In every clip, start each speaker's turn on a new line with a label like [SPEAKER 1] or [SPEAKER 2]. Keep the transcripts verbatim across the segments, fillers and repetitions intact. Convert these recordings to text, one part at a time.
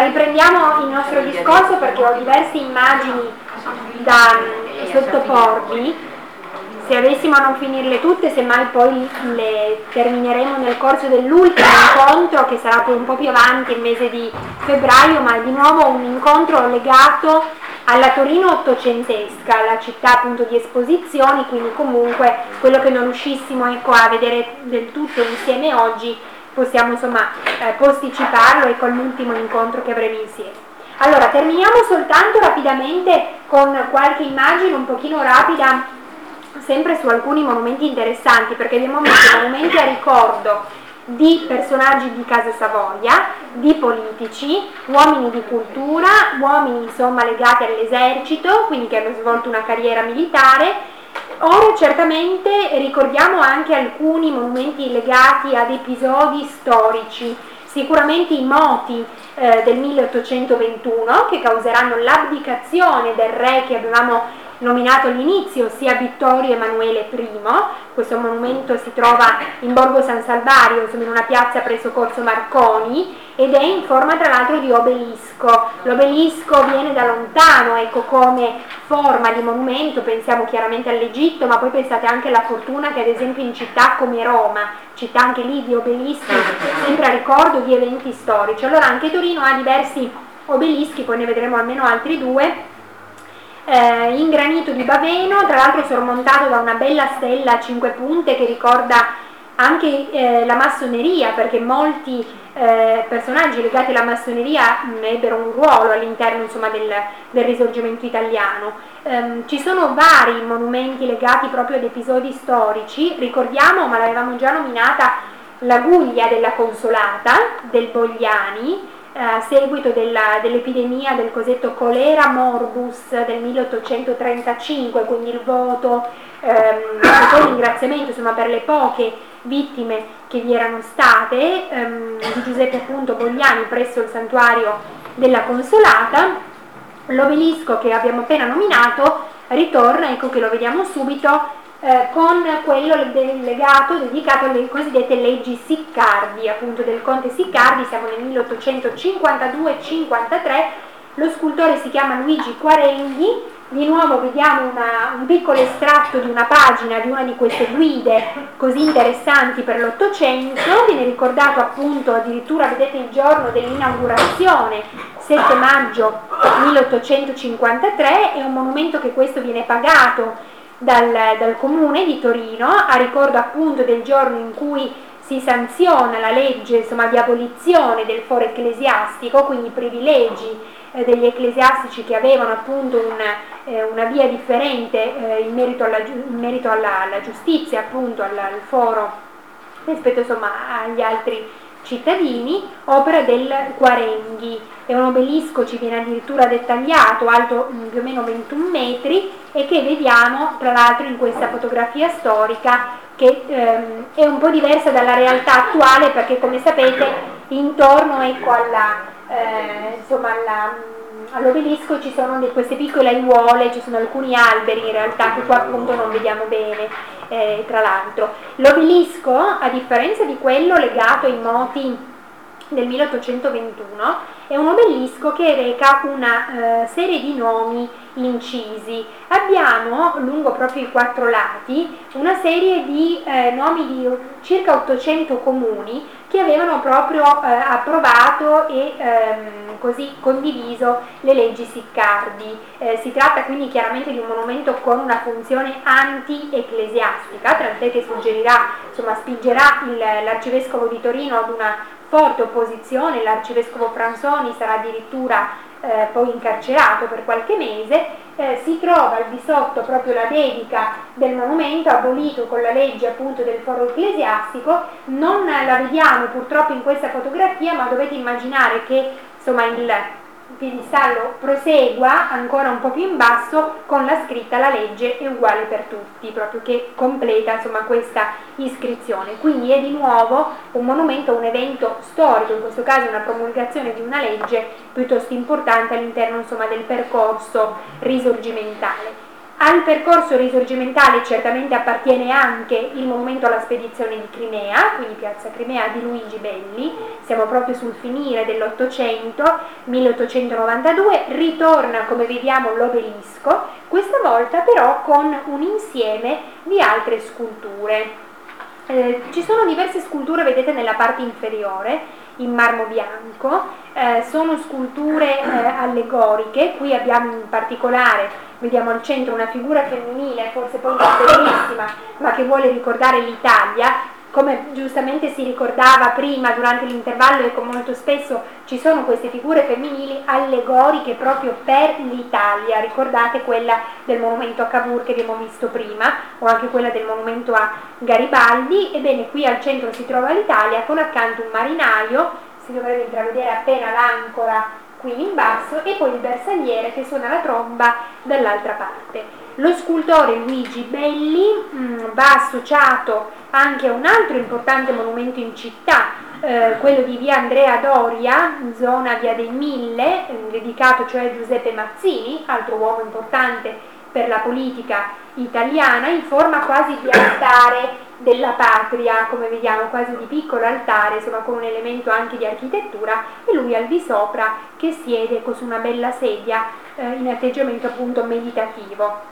[SPEAKER 1] riprendiamo il nostro discorso perché ho diverse immagini da mm, sottoporvi. Se avessimo a non finirle tutte, semmai poi le termineremo nel corso dell'ultimo incontro, che sarà poi un po' più avanti, il mese di febbraio, ma di nuovo un incontro legato alla Torino ottocentesca, la città appunto di esposizioni, quindi comunque quello che non riuscissimo ecco, a vedere del tutto insieme oggi, possiamo insomma eh, posticiparlo e con l'ultimo incontro che avremo insieme. Allora, terminiamo soltanto rapidamente con qualche immagine un pochino rapida, sempre su alcuni monumenti interessanti, perché abbiamo messo monumenti a ricordo di personaggi di Casa Savoia, di politici, uomini di cultura, uomini insomma legati all'esercito, quindi che hanno svolto una carriera militare. Ora certamente ricordiamo anche alcuni monumenti legati ad episodi storici, sicuramente i moti eh, del milleottocentoventuno che causeranno l'abdicazione del re che avevamo nominato all'inizio, ossia Vittorio Emanuele primo. Questo monumento si trova in Borgo San Salvario, insomma in una piazza presso Corso Marconi, ed è in forma tra l'altro di obelisco. L'obelisco viene da lontano, ecco, come forma di monumento, pensiamo chiaramente all'Egitto, ma poi pensate anche alla fortuna che ad esempio in città come Roma, città anche lì di obelischi, sempre a ricordo di eventi storici. Allora anche Torino ha diversi obelischi, poi ne vedremo almeno altri due, Eh, in granito di Baveno, tra l'altro sormontato da una bella stella a cinque punte che ricorda anche eh, la massoneria, perché molti eh, personaggi legati alla massoneria mh, ebbero un ruolo all'interno insomma, del, del risorgimento italiano. Um, ci sono vari monumenti legati proprio ad episodi storici. Ricordiamo, ma l'avevamo già nominata, la Guglia della Consolata del Bogliani, a seguito della, dell'epidemia del cosiddetto colera morbus del milleottocentotrentacinque, quindi il voto ehm, e poi il ringraziamento insomma, per le poche vittime che vi erano state, ehm, di Giuseppe appunto Bogliani presso il santuario della Consolata. L'obelisco che abbiamo appena nominato ritorna, ecco che lo vediamo subito, Eh, con quello legato, dedicato alle cosiddette leggi Siccardi, appunto del conte Siccardi. Siamo nel milleottocentocinquantadue cinquantatré, lo scultore si chiama Luigi Quarenghi. Di nuovo vediamo una, un piccolo estratto di una pagina di una di queste guide così interessanti per l'Ottocento. Viene ricordato appunto addirittura, vedete, il giorno dell'inaugurazione, sette maggio milleottocentocinquantatré. È un monumento che questo viene pagato Dal, dal comune di Torino a ricordo appunto del giorno in cui si sanziona la legge insomma, di abolizione del foro ecclesiastico, quindi i privilegi eh, degli ecclesiastici che avevano appunto un, eh, una via differente eh, in merito, alla, in merito alla, alla giustizia, appunto al, al foro rispetto insomma, agli altri cittadini, opera del Quarenghi. È un obelisco, ci viene addirittura dettagliato, alto mh, più o meno ventuno metri, e che vediamo tra l'altro in questa fotografia storica che ehm, è un po' diversa dalla realtà attuale, perché come sapete intorno ecco, alla, eh, insomma, alla, all'obelisco ci sono di queste piccole aiuole, ci sono alcuni alberi in realtà che qua appunto non vediamo bene. Eh, tra l'altro l'obelisco, a differenza di quello legato ai moti del milleottocentoventuno, è un obelisco che reca una eh, serie di nomi incisi. Abbiamo lungo proprio i quattro lati una serie di eh, nomi di circa ottocento comuni che avevano proprio eh, approvato e ehm, così condiviso le leggi Siccardi. Eh, si tratta quindi chiaramente di un monumento con una funzione anti-ecclesiastica, tant'è che suggerirà, insomma spingerà il, l'arcivescovo di Torino ad una forte opposizione. L'arcivescovo Franzoni sarà addirittura eh, poi incarcerato per qualche mese. Eh, si trova al di sotto proprio la dedica del monumento, abolito con la legge appunto del foro ecclesiastico. Non la vediamo purtroppo in questa fotografia, ma dovete immaginare che insomma il piedistallo prosegua ancora un po' più in basso con la scritta "la legge è uguale per tutti", proprio che completa insomma questa iscrizione. Quindi è di nuovo un monumento, un evento storico, in questo caso una promulgazione di una legge piuttosto importante all'interno insomma del percorso risorgimentale. Al percorso risorgimentale certamente appartiene anche il monumento alla spedizione di Crimea, quindi Piazza Crimea di Luigi Belli, siamo proprio sul finire dell'Ottocento, milleottocentonovantadue, ritorna come vediamo l'obelisco, questa volta però con un insieme di altre sculture. Eh, ci sono diverse sculture, vedete, nella parte inferiore, in marmo bianco, eh, sono sculture eh, allegoriche, qui abbiamo in particolare, vediamo al centro una figura femminile, forse poi non bellissima, ma che vuole ricordare l'Italia, come giustamente si ricordava prima durante l'intervallo, ecco, molto spesso ci sono queste figure femminili allegoriche proprio per l'Italia, ricordate quella del monumento a Cavour che abbiamo visto prima, o anche quella del monumento a Garibaldi. Ebbene, qui al centro si trova l'Italia con accanto un marinaio, si dovrebbe intravedere appena l'ancora qui in basso, e poi il bersagliere che suona la tromba dall'altra parte. Lo scultore Luigi Belli mh, va associato anche a un altro importante monumento in città, eh, quello di via Andrea Doria, zona via dei Mille, eh, dedicato cioè a Giuseppe Mazzini, altro uomo importante per la politica italiana, in forma quasi di altare della patria, come vediamo, quasi di piccolo altare, insomma con un elemento anche di architettura, e lui al di sopra che siede su una bella sedia eh, in atteggiamento appunto meditativo.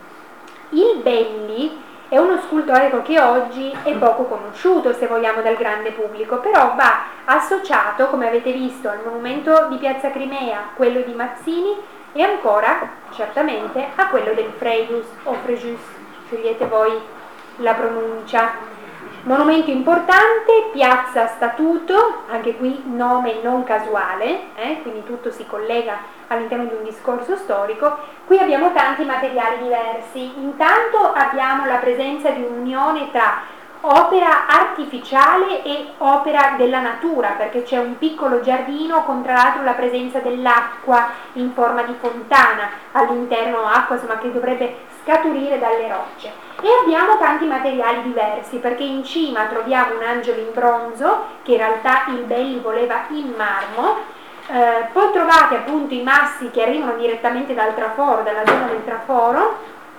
[SPEAKER 1] Il Belli è uno scultore che oggi è poco conosciuto, se vogliamo, dal grande pubblico, però va associato, come avete visto, al monumento di Piazza Crimea, quello di Mazzini, e ancora, certamente, a quello del Frejus o Frejus, scegliete voi la pronuncia. Monumento importante, Piazza Statuto, anche qui nome non casuale, eh, quindi tutto si collega all'interno di un discorso storico. Qui abbiamo tanti materiali diversi. Intanto abbiamo la presenza di un'unione tra opera artificiale e opera della natura, perché c'è un piccolo giardino con tra l'altro la presenza dell'acqua in forma di fontana, all'interno acqua insomma che dovrebbe scaturire dalle rocce. E abbiamo tanti materiali diversi, perché in cima troviamo un angelo in bronzo che in realtà il Belli voleva in marmo. Eh, poi trovate appunto i massi che arrivano direttamente dal traforo, dalla zona del traforo,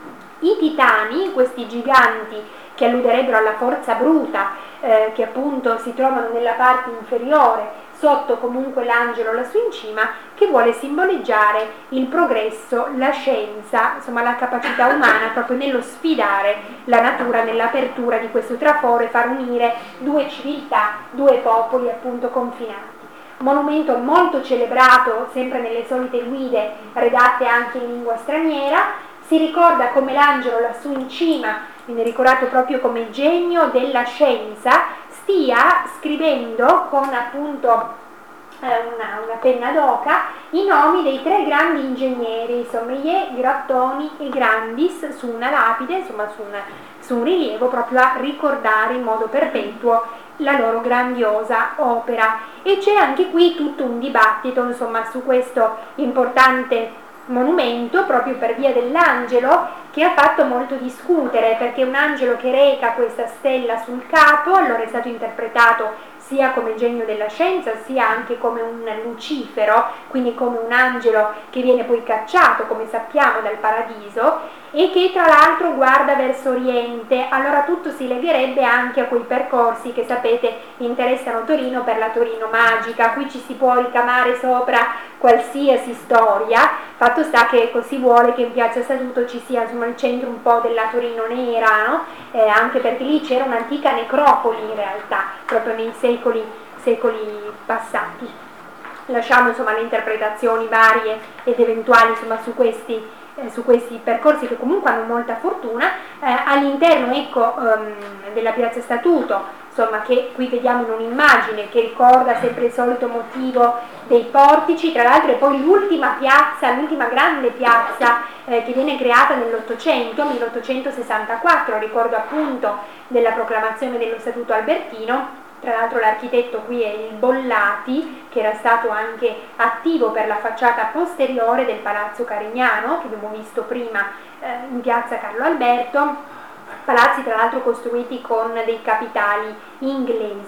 [SPEAKER 1] i titani, questi giganti che alluderebbero alla forza bruta, eh, che appunto si trovano nella parte inferiore, sotto comunque l'angelo lassù in cima, che vuole simboleggiare il progresso, la scienza, insomma la capacità umana proprio nello sfidare la natura, nell'apertura di questo traforo e far unire due civiltà, due popoli appunto confinati. Monumento molto celebrato, sempre nelle solite guide redatte anche in lingua straniera. Si ricorda come l'angelo lassù in cima, viene ricordato proprio come genio della scienza, stia scrivendo con appunto eh, una, una penna d'oca i nomi dei tre grandi ingegneri, Sommeillet, Grattoni e Grandis, su una lapide, insomma su, una, su un rilievo, proprio a ricordare in modo perpetuo la loro grandiosa opera. E c'è anche qui tutto un dibattito insomma su questo importante monumento, proprio per via dell'angelo, che ha fatto molto discutere, perché un angelo che reca questa stella sul capo, allora è stato interpretato sia come genio della scienza, sia anche come un lucifero, quindi come un angelo che viene poi cacciato, come sappiamo, dal paradiso, e che tra l'altro guarda verso oriente. Allora tutto si legherebbe anche a quei percorsi che sapete interessano Torino per la Torino magica. Qui ci si può ricamare sopra qualsiasi storia, fatto sta che così vuole che in Piazza Statuto ci sia insomma il centro un po' della Torino nera, no? Eh, anche perché lì c'era un'antica necropoli in realtà, proprio nei secoli, secoli passati. Lasciamo insomma le interpretazioni varie ed eventuali insomma su questi Eh, su questi percorsi che comunque hanno molta fortuna. Eh, all'interno ecco um, della Piazza Statuto, insomma, che qui vediamo in un'immagine che ricorda sempre il solito motivo dei portici, tra l'altro è poi l'ultima piazza, l'ultima grande piazza eh, che viene creata nell'Ottocento, milleottocentosessantaquattro, ricordo appunto della proclamazione dello Statuto Albertino. Tra l'altro l'architetto qui è il Bollati, che era stato anche attivo per la facciata posteriore del Palazzo Carignano, che abbiamo visto prima eh, in piazza Carlo Alberto, palazzi tra l'altro costruiti con dei capitali inglesi.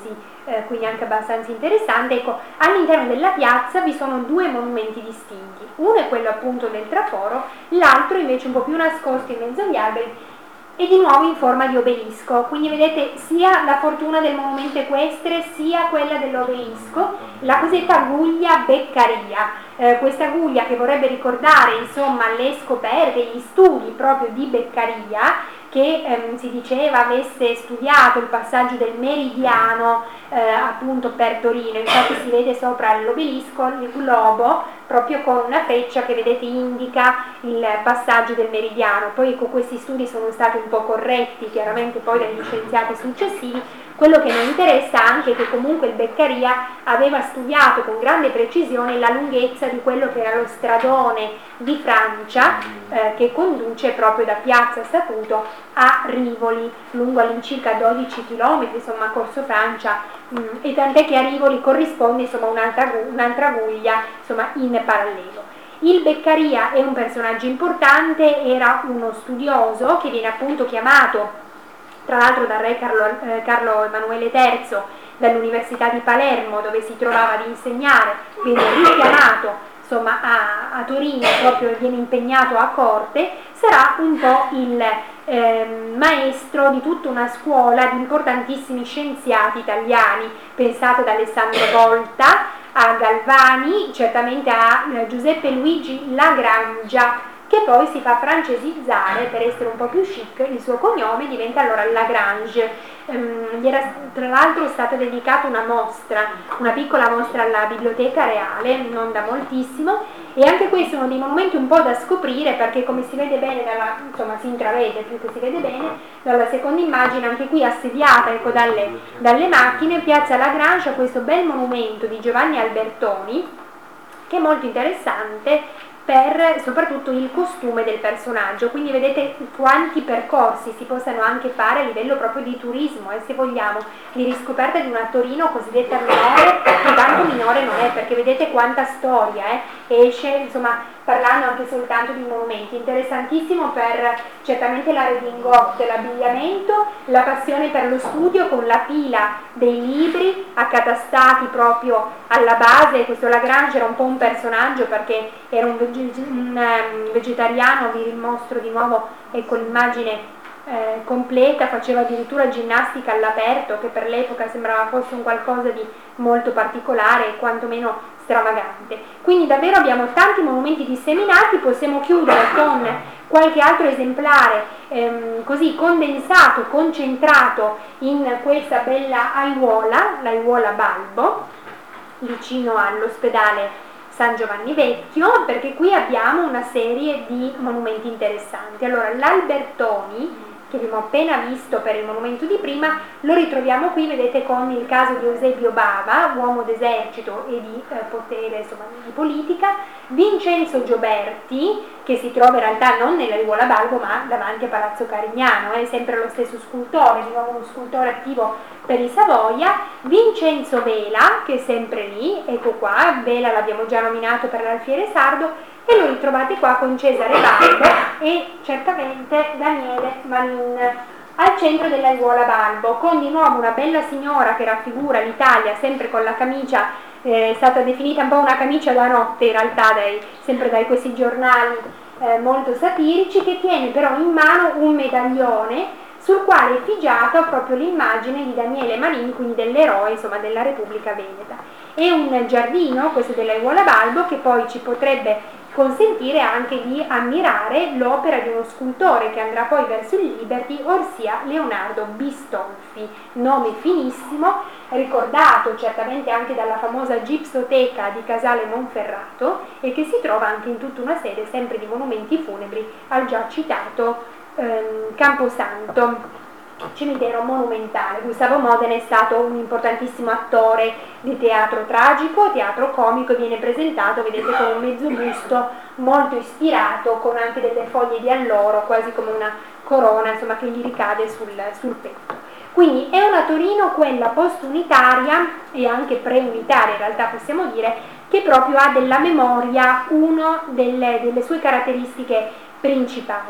[SPEAKER 1] eh, quindi anche abbastanza interessante. Ecco, all'interno della piazza vi sono due monumenti distinti, uno è quello appunto del traforo, l'altro invece un po' più nascosto in mezzo agli alberi e di nuovo in forma di obelisco, quindi vedete sia la fortuna del monumento equestre sia quella dell'obelisco, la cosiddetta guglia Beccaria, eh, questa guglia che vorrebbe ricordare insomma le scoperte, gli studi proprio di Beccaria, che ehm, si diceva avesse studiato il passaggio del meridiano eh, appunto per Torino. Infatti si vede sopra l'obelisco il globo proprio con una freccia che vedete indica il passaggio del meridiano. Poi ecco, questi studi sono stati un po' corretti chiaramente poi dagli scienziati successivi. Quello che mi interessa anche è che comunque il Beccaria aveva studiato con grande precisione la lunghezza di quello che era lo stradone di Francia eh, che conduce proprio da Piazza Statuto a Rivoli, lungo all'incirca dodici chilometri, insomma Corso Francia, mh, e tant'è che a Rivoli corrisponde insomma un'altra, un'altra guglia insomma in parallelo. Il Beccaria è un personaggio importante, era uno studioso che viene appunto chiamato tra l'altro dal re Carlo, eh, Carlo Emanuele terzo dall'Università di Palermo dove si trovava ad insegnare, viene richiamato insomma a, a Torino, proprio viene impegnato a corte, sarà un po' il eh, maestro di tutta una scuola di importantissimi scienziati italiani, pensate ad Alessandro Volta, a Galvani, certamente a eh, Giuseppe Luigi Lagrangia, che poi si fa francesizzare per essere un po' più chic, il suo cognome diventa allora Lagrange. Um, gli era tra l'altro stata dedicata una mostra, una piccola mostra alla Biblioteca Reale, non da moltissimo, e anche questi sono dei monumenti un po' da scoprire perché come si vede bene, dalla, insomma si intravede più che si vede bene, dalla seconda immagine anche qui assediata ecco, dalle, dalle macchine, Piazza Lagrange ha questo bel monumento di Giovanni Albertoni che è molto interessante per soprattutto il costume del personaggio, quindi vedete quanti percorsi si possano anche fare a livello proprio di turismo e eh, se vogliamo di riscoperta di una Torino cosiddetta minore, che tanto minore non è perché vedete quanta storia eh, esce insomma parlando anche soltanto di monumenti, interessantissimo per certamente la redingote, l'abbigliamento, la passione per lo studio con la pila dei libri accatastati proprio alla base. Questo Lagrange era un po' un personaggio perché era un, veg- un um, vegetariano, vi mostro di nuovo ecco l'immagine eh, completa, faceva addirittura ginnastica all'aperto che per l'epoca sembrava fosse un qualcosa di molto particolare e quantomeno stravagante. Quindi davvero abbiamo tanti monumenti disseminati, possiamo chiudere con qualche altro esemplare ehm, così condensato, concentrato in questa bella aiuola, l'aiuola Balbo, vicino all'ospedale San Giovanni Vecchio, perché qui abbiamo una serie di monumenti interessanti. Allora, l'Albertoni, che abbiamo appena visto per il monumento di prima, lo ritroviamo qui, vedete, con il caso di Eusebio Bava, uomo d'esercito e di eh, potere, insomma, di politica, Vincenzo Gioberti, che si trova in realtà non nella Aiuola Balbo, ma davanti a Palazzo Carignano, è sempre lo stesso scultore, di nuovo uno scultore attivo per i Savoia, Vincenzo Vela, che è sempre lì, ecco qua, Vela l'abbiamo già nominato per l'Alfiere Sardo, e lo ritrovate qua con Cesare Balbo e certamente Daniele Manin al centro dell'Aiuola Balbo, con di nuovo una bella signora che raffigura l'Italia sempre con la camicia, eh, è stata definita un po' una camicia da notte in realtà dai, sempre dai questi giornali eh, molto satirici, che tiene però in mano un medaglione sul quale è effigiata proprio l'immagine di Daniele Manin, quindi dell'eroe insomma della Repubblica Veneta. È un giardino, questo dell'Aiuola Balbo, che poi ci potrebbe consentire anche di ammirare l'opera di uno scultore che andrà poi verso il Liberty, ossia Leonardo Bistolfi, nome finissimo, ricordato certamente anche dalla famosa Gipsoteca di Casale Monferrato e che si trova anche in tutta una serie sempre di monumenti funebri al già citato ehm, Camposanto, cimitero monumentale. Gustavo Modena è stato un importantissimo attore di teatro tragico, teatro comico, e viene presentato, vedete, con un mezzo busto molto ispirato, con anche delle foglie di alloro, quasi come una corona, insomma, che gli ricade sul, sul petto. Quindi è una Torino, quella post-unitaria e anche pre-unitaria, in realtà possiamo dire, che proprio ha della memoria una delle, delle sue caratteristiche principali.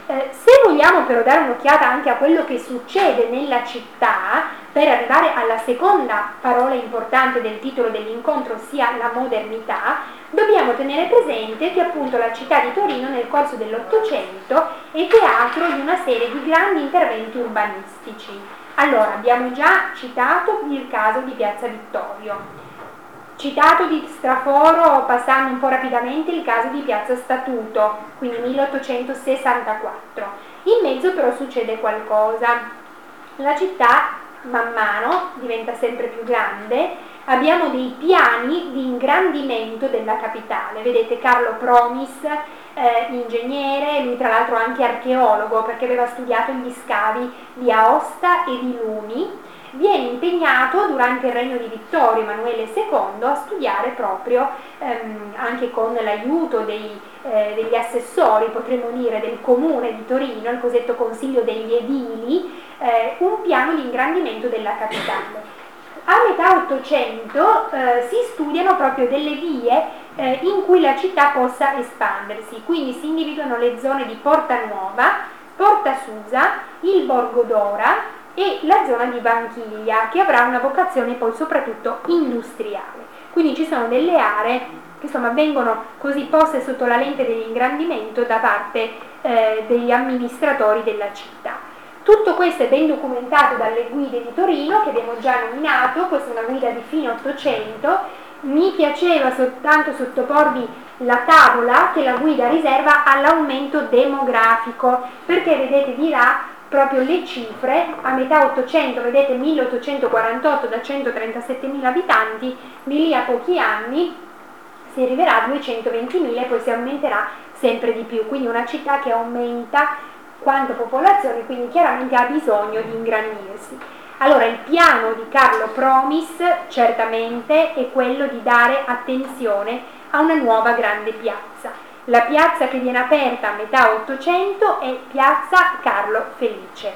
[SPEAKER 1] Eh, se vogliamo però dare un'occhiata anche a quello che succede nella città, per arrivare alla seconda parola importante del titolo dell'incontro, ossia la modernità, dobbiamo tenere presente che appunto la città di Torino nel corso dell'Ottocento è teatro di una serie di grandi interventi urbanistici. Allora, abbiamo già citato il caso di Piazza Vittorio, citato di straforo, passando un po' rapidamente, il caso di Piazza Statuto, quindi milleottocentosessantaquattro. In mezzo però succede qualcosa. La città man mano diventa sempre più grande, abbiamo dei piani di ingrandimento della capitale. Vedete Carlo Promis, eh, ingegnere, lui tra l'altro anche archeologo perché aveva studiato gli scavi di Aosta e di Luni, viene impegnato durante il regno di Vittorio Emanuele secondo a studiare proprio, ehm, anche con l'aiuto dei, eh, degli assessori, potremmo dire, del comune di Torino, il cosiddetto consiglio degli edili, eh, un piano di ingrandimento della capitale. A metà Ottocento eh, si studiano proprio delle vie eh, in cui la città possa espandersi, quindi si individuano le zone di Porta Nuova, Porta Susa, il Borgo d'Ora e la zona di Vanchiglia, che avrà una vocazione poi soprattutto industriale. Quindi ci sono delle aree che insomma vengono così poste sotto la lente dell'ingrandimento da parte eh, degli amministratori della città. Tutto questo è ben documentato dalle guide di Torino che abbiamo già nominato, questa è una guida di fine Ottocento. Mi piaceva soltanto sottoporvi la tavola che la guida riserva all'aumento demografico, perché vedete di là proprio le cifre. A metà Ottocento, vedete milleottocentoquarantotto da centotrentasettemila abitanti, di lì a pochi anni si arriverà a duecentoventimila e poi si aumenterà sempre di più, quindi una città che aumenta quanto popolazione, quindi chiaramente ha bisogno di ingrandirsi. Allora il piano di Carlo Promis certamente è quello di dare attenzione a una nuova grande piazza. La piazza che viene aperta a metà Ottocento è Piazza Carlo Felice,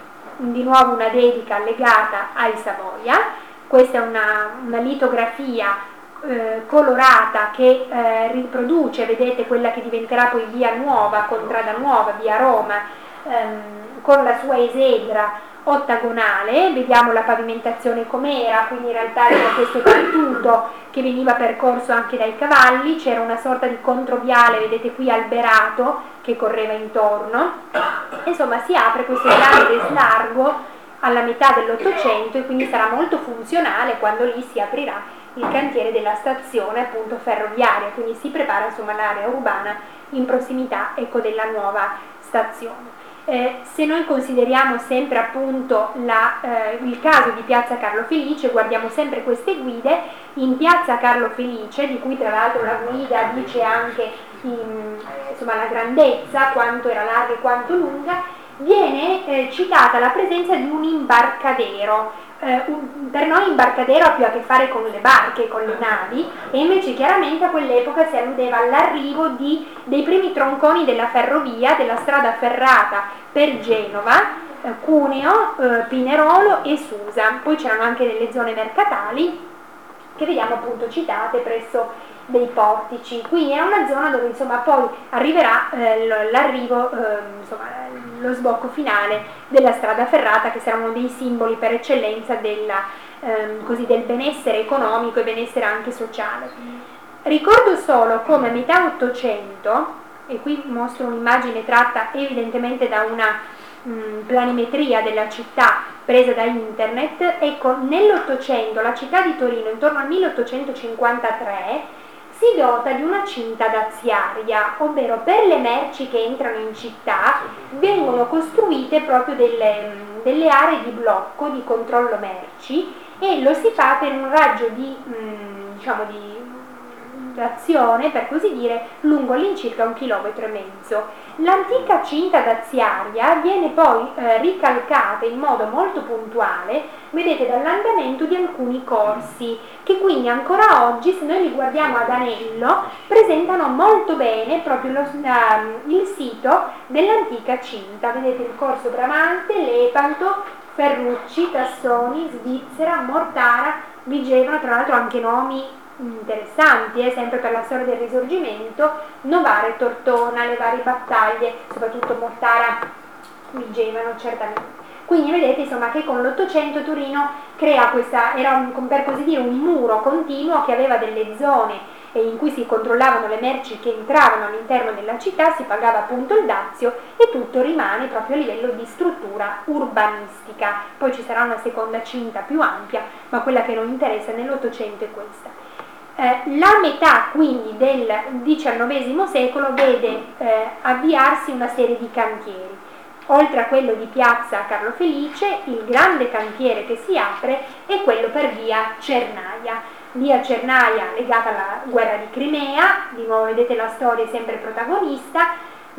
[SPEAKER 1] di nuovo una dedica legata ai Savoia. Questa è una, una litografia eh, colorata che eh, riproduce, vedete, quella che diventerà poi Via Nuova, Contrada Nuova, Via Roma, ehm, con la sua esedra ottagonale. Vediamo la pavimentazione com'era, quindi in realtà era questo tattuto che veniva percorso anche dai cavalli, c'era una sorta di controviale, vedete qui, alberato, che correva intorno. Insomma, si apre questo grande slargo alla metà dell'Ottocento e quindi sarà molto funzionale quando lì si aprirà il cantiere della stazione appunto ferroviaria, quindi si prepara insomma l'area urbana in prossimità, ecco, della nuova stazione. Eh, se noi consideriamo sempre appunto la, eh, il caso di Piazza Carlo Felice, guardiamo sempre queste guide. In Piazza Carlo Felice, di cui tra l'altro la guida dice anche in, insomma, la grandezza, quanto era larga e quanto lunga, viene eh, citata la presenza di un imbarcadero. Eh, un, per noi imbarcadero ha più a che fare con le barche, con le navi, e invece chiaramente a quell'epoca si alludeva all'arrivo di, dei primi tronconi della ferrovia, della strada ferrata per Genova, eh, Cuneo, eh, Pinerolo e Susa. Poi c'erano anche delle zone mercatali che vediamo appunto citate presso dei portici, quindi è una zona dove insomma poi arriverà eh, l'arrivo, eh, insomma lo sbocco finale della strada ferrata, che sarà uno dei simboli per eccellenza della, ehm, così, del benessere economico e benessere anche sociale. Ricordo solo come a metà Ottocento, e qui mostro un'immagine tratta evidentemente da una mh, planimetria della città presa da internet, ecco, nell'Ottocento la città di Torino intorno al milleottocentocinquantatré si dota di una cinta daziaria, ovvero per le merci che entrano in città vengono costruite proprio delle, delle aree di blocco, di controllo merci, e lo si fa per un raggio di, mh, diciamo di d'azione, per così dire, lungo all'incirca un chilometro e mezzo. L'antica cinta daziaria viene poi eh, ricalcata in modo molto puntuale, vedete, dall'andamento di alcuni corsi, che quindi ancora oggi, se noi li guardiamo ad anello, presentano molto bene proprio lo, uh, il sito dell'antica cinta. Vedete il corso Bramante, Lepanto, Ferrucci, Tassoni, Svizzera, Mortara, Vigevano, tra l'altro anche nomi interessanti, eh, sempre per la storia del Risorgimento, Novara e Tortona, le varie battaglie, soprattutto Mortara, vigevano certamente. Quindi vedete insomma che con l'Ottocento Torino crea questa, era un, per così dire un muro continuo che aveva delle zone in cui si controllavano le merci che entravano all'interno della città, si pagava appunto il dazio e tutto rimane proprio a livello di struttura urbanistica. Poi ci sarà una seconda cinta più ampia, ma quella che non interessa nell'Ottocento è questa. Eh, la metà quindi del diciannovesimo secolo vede eh, avviarsi una serie di cantieri. Oltre a quello di piazza Carlo Felice, il grande cantiere che si apre è quello per via Cernaia. Via Cernaia legata alla guerra di Crimea, di nuovo vedete la storia è sempre protagonista.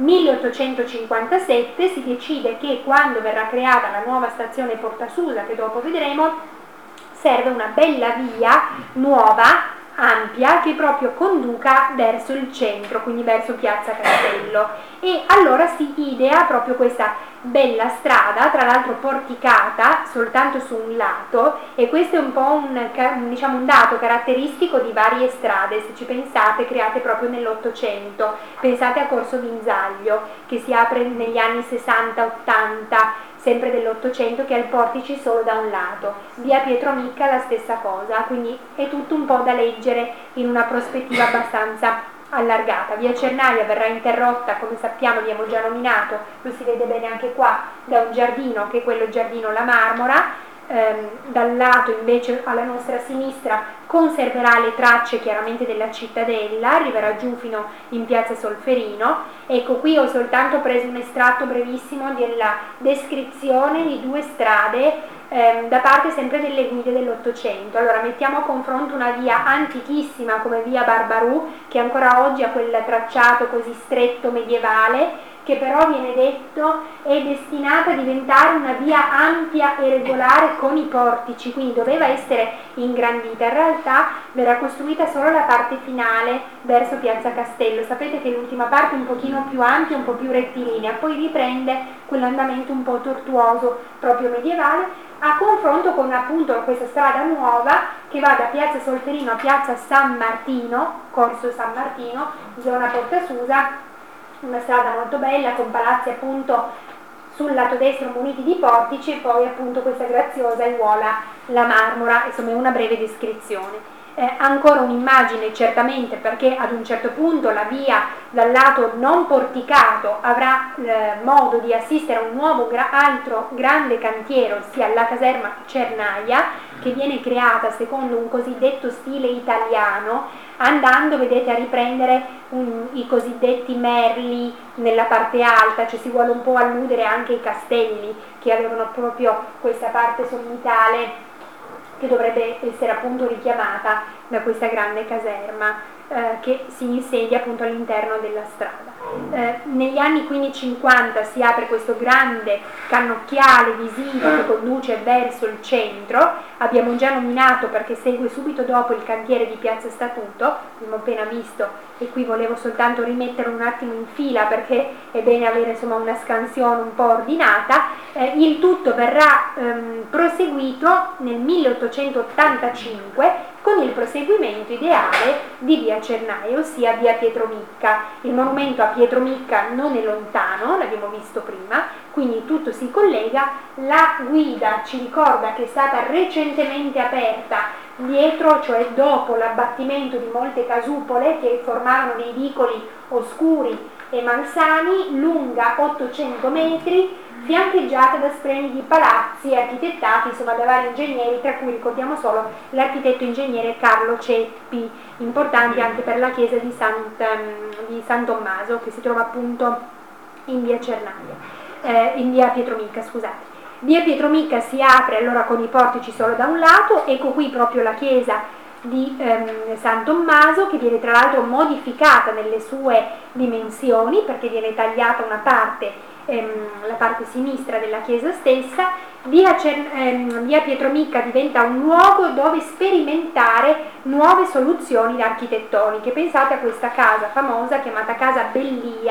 [SPEAKER 1] milleottocentocinquantasette si decide che quando verrà creata la nuova stazione Porta Susa, che dopo vedremo, serve una bella via nuova, ampia, che proprio conduca verso il centro, quindi verso Piazza Castello, e allora si idea proprio questa bella strada, tra l'altro porticata soltanto su un lato, e questo è un po' un, diciamo, un dato caratteristico di varie strade, se ci pensate, create proprio nell'Ottocento. Pensate a Corso Vinzaglio, che si apre negli anni sessanta ottanta, sempre dell'Ottocento, che ha i portici solo da un lato. Via Pietro Micca la stessa cosa, quindi è tutto un po' da leggere in una prospettiva abbastanza allargata. Via Cernaia verrà interrotta, come sappiamo, abbiamo già nominato, lo si vede bene anche qua, da un giardino che è quello giardino La Marmora. Ehm, dal lato invece alla nostra sinistra conserverà le tracce chiaramente della cittadella, arriverà giù fino in piazza Solferino. Ecco, qui ho soltanto preso un estratto brevissimo della descrizione di due strade ehm, da parte sempre delle guide dell'Ottocento. Allora mettiamo a confronto una via antichissima come via Barbarù, che ancora oggi ha quel tracciato così stretto medievale, che però viene detto è destinata a diventare una via ampia e regolare con i portici, quindi doveva essere ingrandita. In realtà verrà costruita solo la parte finale verso Piazza Castello. Sapete che l'ultima parte è un pochino più ampia, un po' più rettilinea, poi riprende quell'andamento un po' tortuoso proprio medievale, a confronto con appunto questa strada nuova che va da Piazza Solferino a Piazza San Martino, Corso San Martino, zona Porta Susa. Una strada molto bella con palazzi appunto sul lato destro muniti di portici e poi appunto questa graziosa aiuola La Marmora, insomma è una breve descrizione. Eh, ancora un'immagine certamente, perché ad un certo punto la via dal lato non porticato avrà eh, modo di assistere a un nuovo gra- altro grande cantiere, ossia la caserma Cernaia, che viene creata secondo un cosiddetto stile italiano, andando, vedete, a riprendere un, i cosiddetti merli nella parte alta, cioè si vuole un po' alludere anche ai castelli che avevano proprio questa parte sommitale che dovrebbe essere appunto richiamata da questa grande caserma eh, che si insedia appunto all'interno della strada. Eh, negli anni quindi cinquanta si apre questo grande cannocchiale visivo che conduce verso il centro. Abbiamo già nominato, perché segue subito dopo, il cantiere di Piazza Statuto, abbiamo appena visto, e qui volevo soltanto rimetterlo un attimo in fila perché è bene avere insomma una scansione un po' ordinata. Eh, il tutto verrà ehm, proseguito nel milleottocentottantacinque con il proseguimento ideale di via Cernaia, ossia via Pietro Micca. Il monumento a Pietro Micca non è lontano, l'abbiamo visto prima, quindi tutto si collega. La guida ci ricorda che è stata recentemente aperta dietro, cioè dopo l'abbattimento di molte casupole che formavano dei vicoli oscuri e malsani, lunga ottocento metri, fiancheggiata da splendidi palazzi architettati insomma da vari ingegneri, tra cui ricordiamo solo l'architetto ingegnere Carlo Ceppi, importante anche per la chiesa di Sant, di San Tommaso, che si trova appunto in via Cernaia, eh, in via Pietro Micca, scusate. Via Pietro Micca si apre allora con i portici solo da un lato. Ecco qui proprio la chiesa di ehm, San Tommaso, che viene tra l'altro modificata nelle sue dimensioni perché viene tagliata una parte, la parte sinistra della chiesa stessa. Via, Cer- ehm, via Pietro Micca diventa un luogo dove sperimentare nuove soluzioni architettoniche. Pensate a questa casa famosa chiamata Casa Bellia,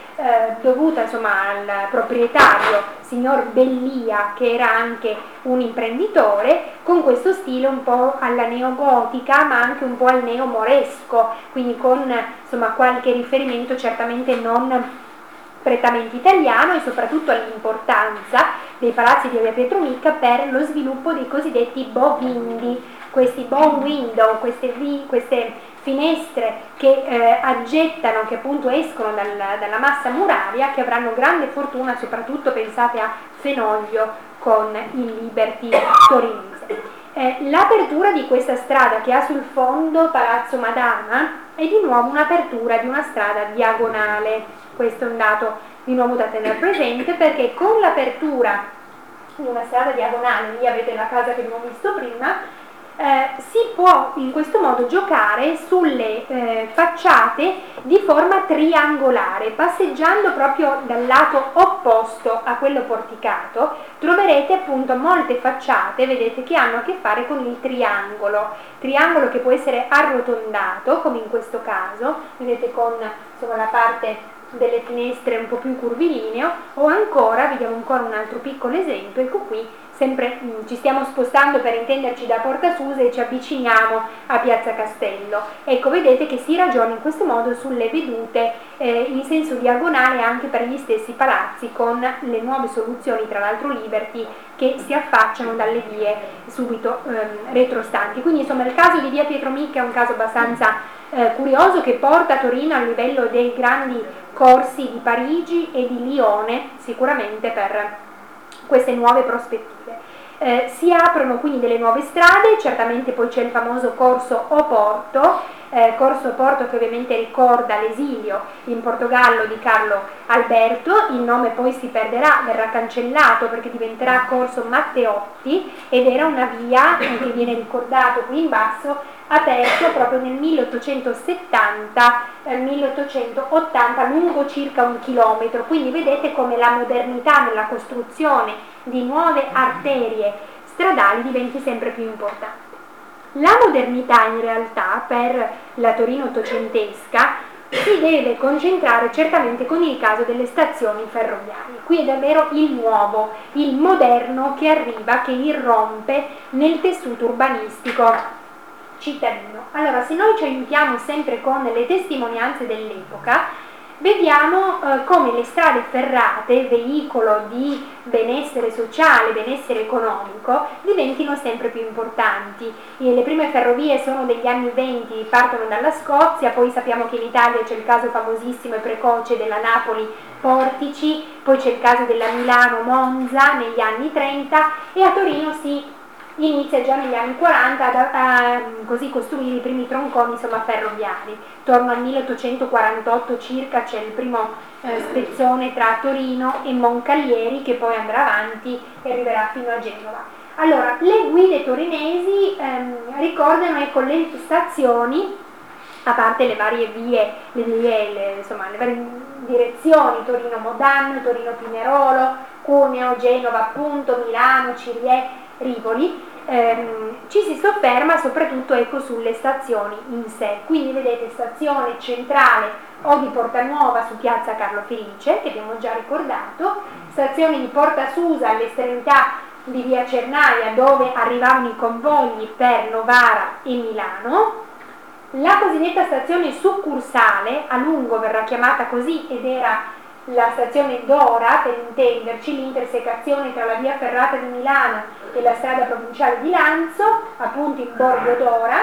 [SPEAKER 1] eh, dovuta insomma al proprietario, signor Bellia, che era anche un imprenditore, con questo stile un po' alla neogotica ma anche un po' al neomoresco, quindi con insomma qualche riferimento certamente non prettamente italiano e soprattutto all'importanza dei palazzi di via Pietromicca per lo sviluppo dei cosiddetti bow window, questi bow window, queste, vi, queste finestre che eh, aggettano, che appunto escono dal, dalla massa muraria, che avranno grande fortuna, soprattutto pensate a Fenoglio con il Liberty torinese. Eh, l'apertura di questa strada che ha sul fondo Palazzo Madama è di nuovo un'apertura di una strada diagonale. Questo è un dato di nuovo da tenere presente, perché con l'apertura di una strada diagonale, lì avete la casa che abbiamo visto prima, eh, si può in questo modo giocare sulle eh, facciate di forma triangolare. Passeggiando proprio dal lato opposto a quello porticato troverete appunto molte facciate, vedete, che hanno a che fare con il triangolo, triangolo che può essere arrotondato come in questo caso, vedete, con insomma la parte delle finestre un po' più curvilineo, o ancora, vediamo ancora un altro piccolo esempio, ecco qui, sempre mh, ci stiamo spostando per intenderci da Porta Susa e ci avviciniamo a Piazza Castello. Ecco, vedete che si ragiona in questo modo sulle vedute eh, in senso diagonale anche per gli stessi palazzi, con le nuove soluzioni, tra l'altro Liberty, che si affacciano dalle vie subito ehm, retrostanti. Quindi insomma il caso di via Pietromicca è un caso abbastanza Eh, curioso, che porta Torino al livello dei grandi corsi di Parigi e di Lione, sicuramente per queste nuove prospettive. Eh, si aprono quindi delle nuove strade, certamente poi c'è il famoso corso Oporto, eh, corso Oporto che ovviamente ricorda l'esilio in Portogallo di Carlo Alberto. Il nome poi si perderà, verrà cancellato perché diventerà corso Matteotti, ed era una via eh, che viene ricordato qui in basso, aperto proprio nel milleottocentosettanta milleottocentottanta, lungo circa un chilometro. Quindi vedete come la modernità nella costruzione di nuove arterie stradali diventi sempre più importante. La modernità in realtà per la Torino ottocentesca si deve concentrare certamente con il caso delle stazioni ferroviarie. Qui è davvero il nuovo, il moderno che arriva, che irrompe nel tessuto urbanistico cittadino. Allora, se noi ci aiutiamo sempre con le testimonianze dell'epoca, vediamo eh, come le strade ferrate, veicolo di benessere sociale, benessere economico, diventino sempre più importanti. E le prime ferrovie sono degli anni venti, partono dalla Scozia, poi sappiamo che in Italia c'è il caso famosissimo e precoce della Napoli-Portici, poi c'è il caso della Milano-Monza negli anni trenta, e a Torino si inizia già negli anni quaranta a, a così costruire i primi tronconi insomma ferroviari. Torno al milleottocentoquarantotto circa c'è il primo eh, spezzone tra Torino e Moncalieri, che poi andrà avanti e arriverà fino a Genova. Allora, le guide torinesi ehm, ricordano ecco le stazioni, a parte le varie vie, le vie le, insomma le varie direzioni, Torino Modano, Torino Pinerolo, Cuneo, Genova appunto, Milano, Cirié, Rivoli. Ehm, ci si sofferma soprattutto ecco sulle stazioni in sé. Quindi vedete stazione centrale o di Porta Nuova su piazza Carlo Felice, che abbiamo già ricordato, stazione di Porta Susa all'estremità di via Cernaia, dove arrivavano i convogli per Novara e Milano. La cosiddetta stazione succursale, a lungo verrà chiamata così, ed era la stazione Dora, per intenderci, l'intersecazione tra la via ferrata di Milano e la strada provinciale di Lanzo, appunto in Borgo Dora,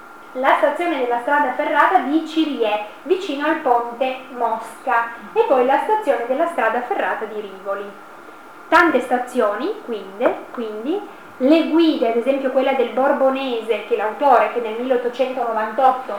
[SPEAKER 1] la stazione della strada ferrata di Cirié, vicino al ponte Mosca, e poi la stazione della strada ferrata di Rivoli. Tante stazioni, quindi, quindi le guide, ad esempio quella del Borbonese, che è l'autore che nel milleottocentonovantotto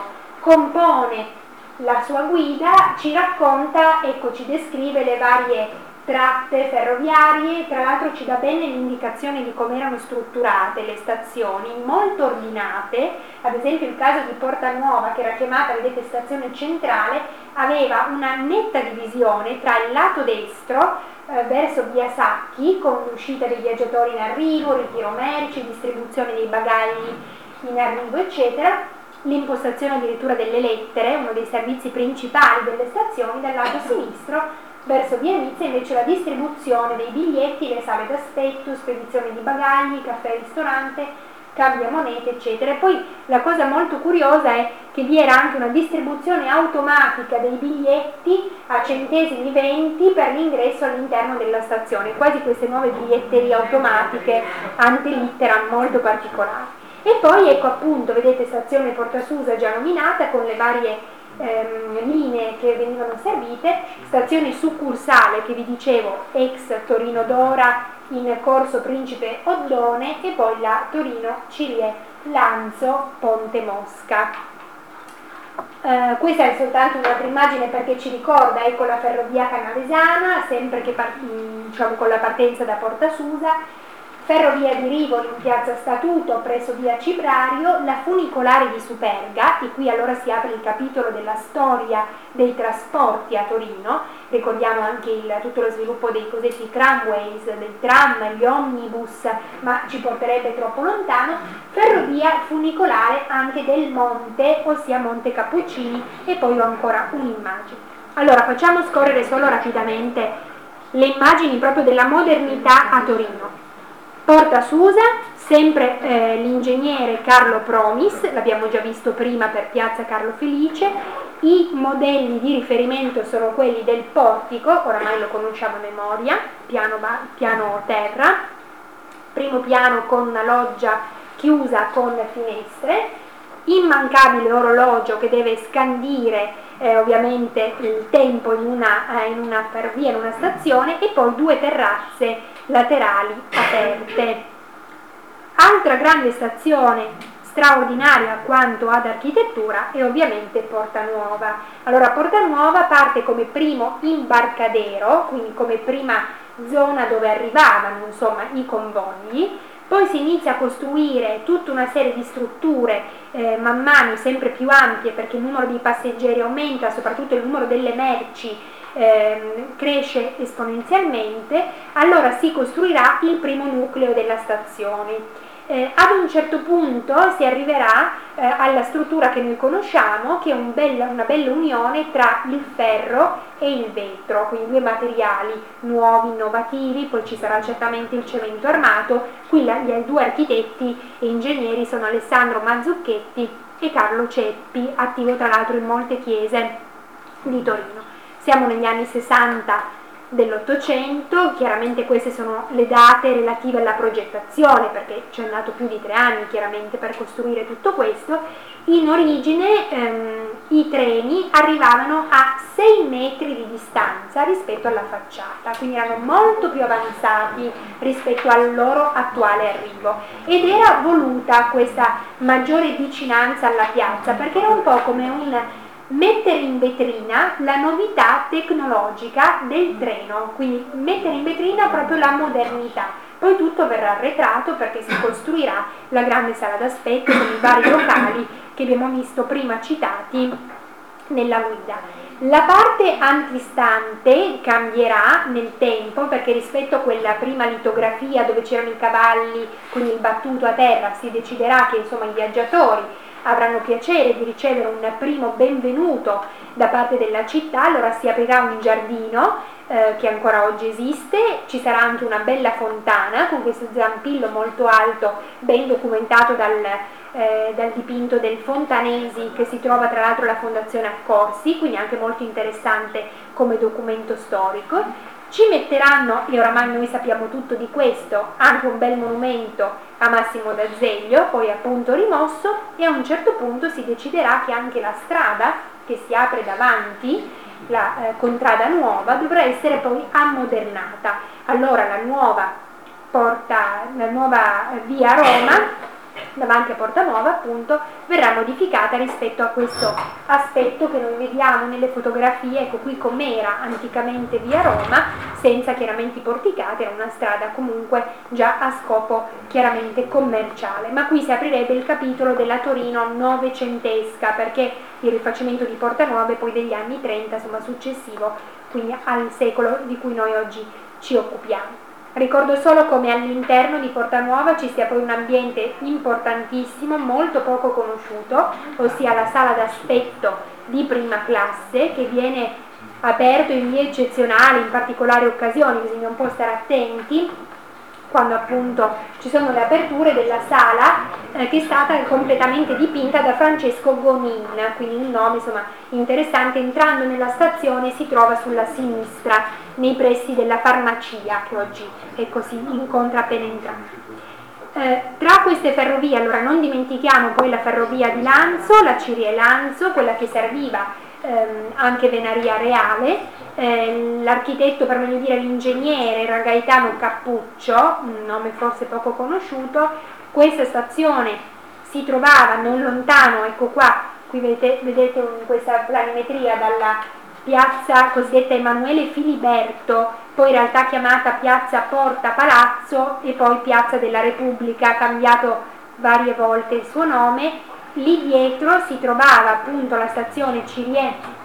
[SPEAKER 1] compone la sua guida, ci racconta, ecco, ci descrive le varie tratte ferroviarie, tra l'altro ci dà bene l'indicazione di come erano strutturate le stazioni, molto ordinate. Ad esempio il caso di Porta Nuova, che era chiamata, vedete, stazione centrale, aveva una netta divisione tra il lato destro eh, verso via Sacchi, con l'uscita dei viaggiatori in arrivo, ritiro merci, distribuzione dei bagagli in arrivo, eccetera, l'impostazione addirittura delle lettere, uno dei servizi principali delle stazioni. Dal lato sinistro, verso via Nizza, invece la distribuzione dei biglietti, le sale d'aspetto, spedizione di bagagli, caffè e ristorante, cambia monete, eccetera. E poi la cosa molto curiosa è che vi era anche una distribuzione automatica dei biglietti a centesimi venti per l'ingresso all'interno della stazione, quasi queste nuove biglietterie automatiche ante litteram molto particolari. E poi ecco appunto, vedete, stazione Portasusa già nominata con le varie ehm, linee che venivano servite, stazione succursale che vi dicevo, ex Torino Dora in Corso Principe Oddone, e poi la Torino Cilie Lanzo Ponte Mosca. Uh, questa è soltanto un'altra immagine perché ci ricorda, ecco, la ferrovia canavesana, sempre che part- diciamo, con la partenza da Portasusa, ferrovia di Rivoli in piazza Statuto presso via Cibrario, la funicolare di Superga, e qui allora si apre il capitolo della storia dei trasporti a Torino. Ricordiamo anche il, tutto lo sviluppo dei cosiddetti tramways, dei tram, gli omnibus, ma ci porterebbe troppo lontano. Ferrovia funicolare anche del Monte, ossia Monte Cappuccini, e poi ho ancora un'immagine. Allora facciamo scorrere solo rapidamente le immagini proprio della modernità a Torino. Portasusa, sempre eh, l'ingegnere Carlo Promis, l'abbiamo già visto prima per piazza Carlo Felice. I modelli di riferimento sono quelli del portico, oramai lo conosciamo a memoria, piano, piano terra, primo piano con una loggia chiusa con finestre, immancabile orologio che deve scandire eh, ovviamente il tempo in una, eh, in una ferrovia, in una stazione, e poi due terrazze laterali aperte. Altra grande stazione straordinaria quanto ad architettura è ovviamente Porta Nuova. Allora Porta Nuova parte come primo imbarcadero, quindi come prima zona dove arrivavano insomma i convogli. Poi si inizia a costruire tutta una serie di strutture eh, man mano sempre più ampie, perché il numero di passeggeri aumenta, soprattutto il numero delle merci eh, cresce esponenzialmente. Allora si costruirà il primo nucleo della stazione. Eh, ad un certo punto si arriverà eh, alla struttura che noi conosciamo, che è un bella, una bella unione tra il ferro e il vetro, quindi due materiali nuovi, innovativi. Poi ci sarà certamente il cemento armato. Qui la, gli due architetti e ingegneri sono Alessandro Mazzucchetti e Carlo Ceppi, attivo tra l'altro in molte chiese di Torino. Siamo negli anni sessanta dell'Ottocento, chiaramente queste sono le date relative alla progettazione, perché ci è andato più di tre anni chiaramente per costruire tutto questo. In origine ehm, i treni arrivavano a sei metri di distanza rispetto alla facciata, quindi erano molto più avanzati rispetto al loro attuale arrivo, ed era voluta questa maggiore vicinanza alla piazza perché era un po' come un mettere in vetrina la novità tecnologica del treno, quindi mettere in vetrina proprio la modernità. Poi tutto verrà arretrato perché si costruirà la grande sala d'aspetto con i vari locali che abbiamo visto prima citati nella guida. La parte antistante cambierà nel tempo, perché rispetto a quella prima litografia dove c'erano i cavalli con il battuto a terra si deciderà che insomma i viaggiatori avranno piacere di ricevere un primo benvenuto da parte della città. Allora si aprirà un giardino eh, che ancora oggi esiste, ci sarà anche una bella fontana con questo zampillo molto alto, ben documentato dal, eh, dal dipinto del Fontanesi, che si trova tra l'altro alla Fondazione Accorsi, quindi anche molto interessante come documento storico. Ci metteranno, e oramai noi sappiamo tutto di questo, anche un bel monumento a Massimo d'Azeglio, poi appunto rimosso, e a un certo punto si deciderà che anche la strada che si apre davanti, la eh, contrada nuova, dovrà essere poi ammodernata. Allora la nuova, porta, la nuova via Roma, davanti a Porta Nuova appunto, verrà modificata rispetto a questo aspetto che noi vediamo nelle fotografie. Ecco qui com'era anticamente via Roma, senza chiaramente i porticati, era una strada comunque già a scopo chiaramente commerciale. Ma qui si aprirebbe il capitolo della Torino novecentesca, perché il rifacimento di Porta Nuova è poi degli anni trenta, insomma successivo, quindi al secolo di cui noi oggi ci occupiamo. Ricordo solo come all'interno di Porta Nuova ci sia poi un ambiente importantissimo, molto poco conosciuto, ossia la sala d'aspetto di prima classe, che viene aperto in vie eccezionali, in particolari occasioni, bisogna un po' stare attenti quando appunto ci sono le aperture della sala, eh, che è stata completamente dipinta da Francesco Gonin, quindi un nome insomma interessante. Entrando nella stazione si trova sulla sinistra, nei pressi della farmacia, che oggi è così, incontra appena entrando. Eh, tra queste ferrovie, allora non dimentichiamo poi la ferrovia di Lanzo, la Cirie-Lanzo, quella che serviva ehm, anche Venaria Reale. Eh, l'architetto, per meglio dire l'ingegnere, era Gaetano Cappuccio, un nome forse poco conosciuto. Questa stazione si trovava non lontano, ecco qua, qui vedete, vedete in questa planimetria, dalla piazza cosiddetta Emanuele Filiberto, poi in realtà chiamata piazza Porta Palazzo e poi piazza della Repubblica, ha cambiato varie volte il suo nome. Lì dietro si trovava appunto la stazione Cirie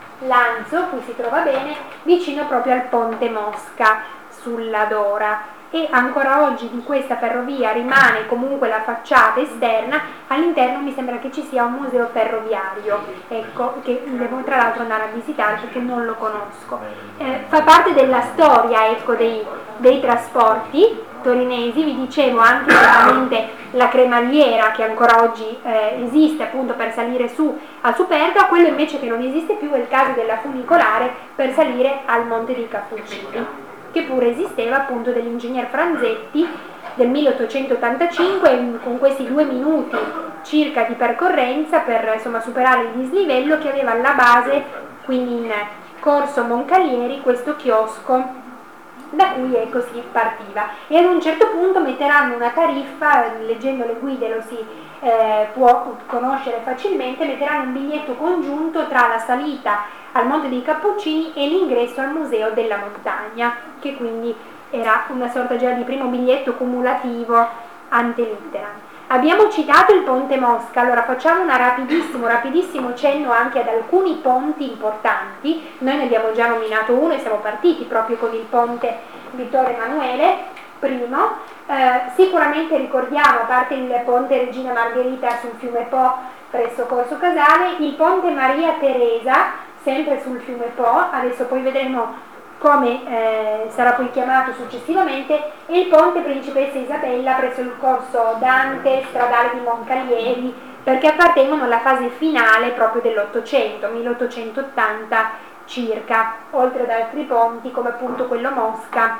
[SPEAKER 1] Lanzo, qui si trova bene, vicino proprio al ponte Mosca sulla Dora, e ancora oggi di questa ferrovia rimane comunque la facciata esterna. All'interno mi sembra che ci sia un museo ferroviario, ecco, che devo tra l'altro andare a visitare perché non lo conosco. Eh, fa parte della storia, ecco, dei, dei trasporti torinesi. Vi dicevo anche chiaramente la cremagliera, che ancora oggi eh, esiste appunto per salire su a Superga. Quello invece che non esiste più è il caso della funicolare per salire al Monte dei Cappuccini, che pure esisteva appunto dell'ingegner Franzetti del milleottocentottantacinque, con questi due minuti circa di percorrenza per insomma superare il dislivello, che aveva alla base, quindi in Corso Moncalieri, questo chiosco da cui ecco si partiva, e ad un certo punto metteranno una tariffa, leggendo le guide lo si eh, può conoscere facilmente, metteranno un biglietto congiunto tra la salita al Monte dei Cappuccini e l'ingresso al Museo della Montagna, che quindi era una sorta già di primo biglietto cumulativo ante litteram. Abbiamo citato il ponte Mosca, allora facciamo un rapidissimo, rapidissimo cenno anche ad alcuni ponti importanti. Noi ne abbiamo già nominato uno e siamo partiti proprio con il ponte Vittorio Emanuele primo. Eh, sicuramente ricordiamo, a parte il ponte Regina Margherita sul fiume Po presso Corso Casale, il ponte Maria Teresa, sempre sul fiume Po, adesso poi vedremo come eh, sarà poi chiamato successivamente, e il ponte Principessa Isabella presso il corso Dante stradale di Moncalieri, perché appartengono alla fase finale proprio dell'Ottocento, milleottocentottanta circa, oltre ad altri ponti come appunto quello Mosca,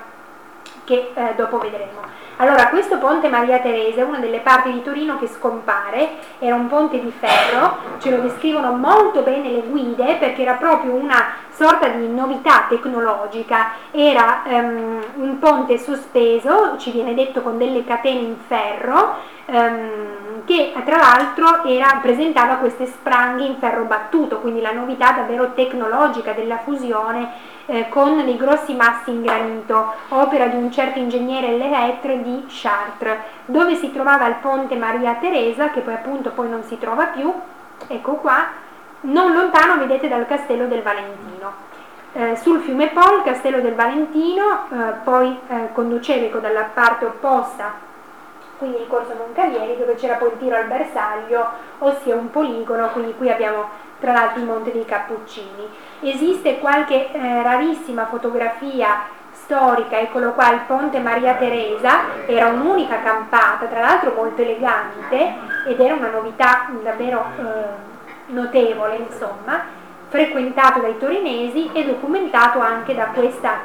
[SPEAKER 1] che eh, dopo vedremo. Allora, questo ponte Maria Teresa è una delle parti di Torino che scompare, era un ponte di ferro, ce lo descrivono molto bene le guide perché era proprio una sorta di novità tecnologica, era um, un ponte sospeso, ci viene detto con delle catene in ferro, um, che tra l'altro era, presentava queste spranghe in ferro battuto, quindi la novità davvero tecnologica della fusione Eh, con dei grossi massi in granito, opera di un certo ingegnere Lehetre di Chartres. Dove si trovava il ponte Maria Teresa, che poi appunto poi non si trova più, ecco qua, non lontano vedete dal Castello del Valentino. Eh, sul fiume Po, il Castello del Valentino, eh, poi eh, conduceva dalla parte opposta, quindi il corso Moncalieri, dove c'era poi il tiro al bersaglio, ossia un poligono, quindi qui abbiamo tra l'altro il Monte dei Cappuccini. Esiste qualche eh, rarissima fotografia storica, eccolo qua, il ponte Maria Teresa, era un'unica campata, tra l'altro molto elegante, ed era una novità davvero eh, notevole, insomma, frequentato dai torinesi e documentato anche da questa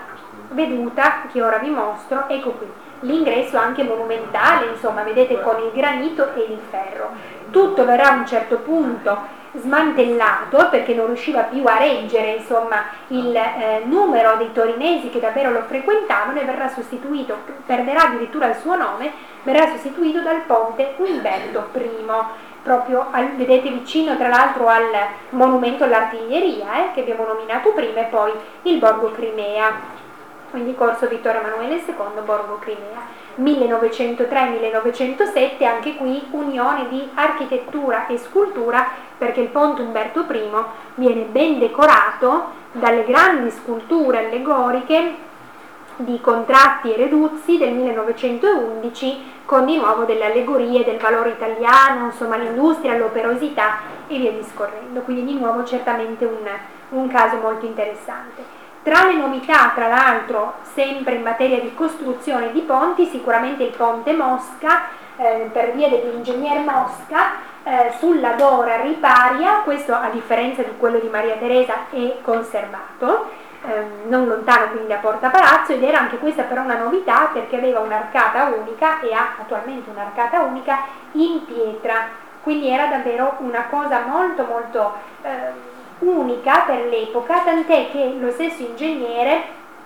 [SPEAKER 1] veduta che ora vi mostro. Ecco qui, l'ingresso anche monumentale, insomma, vedete, con il granito e il ferro. Tutto verrà a un certo punto smantellato perché non riusciva più a reggere insomma il eh, numero dei torinesi che davvero lo frequentavano, e verrà sostituito, perderà addirittura il suo nome, verrà sostituito dal ponte Umberto primo, proprio al, vedete vicino tra l'altro al monumento all'artiglieria eh, che abbiamo nominato prima, e poi il Borgo Crimea, quindi corso Vittorio Emanuele secondo, Borgo Crimea. millenovecentotre millenovecentosette, anche qui unione di architettura e scultura, perché il ponte Umberto primo viene ben decorato dalle grandi sculture allegoriche di Contratti e Reduzzi del millenovecentoundici, con di nuovo delle allegorie del valore italiano, insomma l'industria, l'operosità e via discorrendo, quindi di nuovo certamente un, un caso molto interessante. Tra le novità, tra l'altro, sempre in materia di costruzione di ponti, sicuramente il ponte Mosca, eh, per via dell'ingegner Mosca, eh, sulla Dora Riparia, questo a differenza di quello di Maria Teresa è conservato, eh, non lontano quindi da Porta Palazzo, ed era anche questa però una novità perché aveva un'arcata unica e ha attualmente un'arcata unica in pietra, quindi era davvero una cosa molto molto eh, unica per l'epoca, tant'è che lo stesso ingegnere